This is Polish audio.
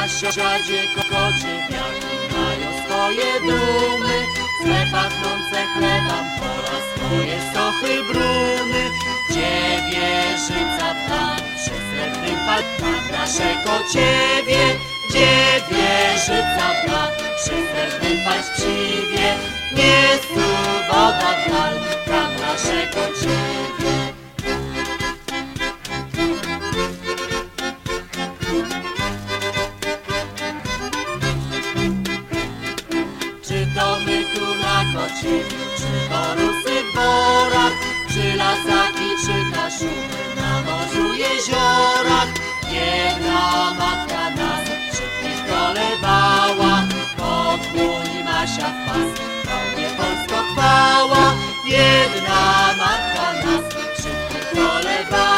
Dziadzie kokocie wiatr mają swoje dumy, złe pachnące chlebam pola swoje sochy bruny. Gdzie wieżyca tam przy srebrnym palcach nasze kociewie, gdzie wieżyca tam przy srebrnym palczciwie, nie woda w dal, tam nasze kociewie. Czy to my tu na Kociewiu, czy Borusy w Borach, czy Lasaki, czy Kaszuby na morzu, jeziorach. Jedna matka nas wszystkich dolewała, pokłoń Masia w pas, pełnie Polsko chwała. Jedna matka nas wszystkich dolewała.